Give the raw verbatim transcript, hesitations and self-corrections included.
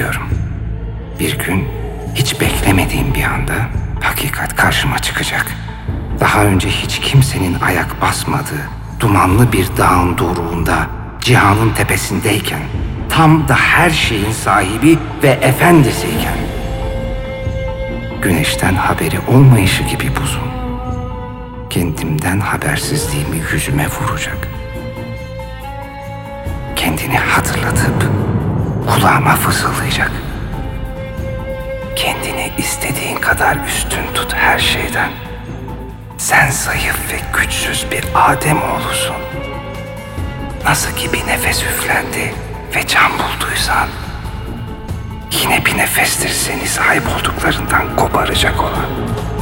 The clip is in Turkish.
biliyorum. Bir gün hiç beklemediğim bir anda hakikat karşıma çıkacak. Daha önce hiç kimsenin ayak basmadığı dumanlı bir dağın doruğunda cihanın tepesindeyken, tam da her şeyin sahibi ve efendisiyken, güneşten haberi olmayışı gibi buzum kendimden habersizliğimi yüzüme vuracak. Kendini hatırlatıp kulağıma fısıldayacak. Kendini istediğin kadar üstün tut her şeyden. Sen zayıf ve güçsüz bir Adem oğlusun. Nasıl ki bir nefes üflendi ve can bulduysan, yine bir nefestir seni sahip olduklarından koparacak olan.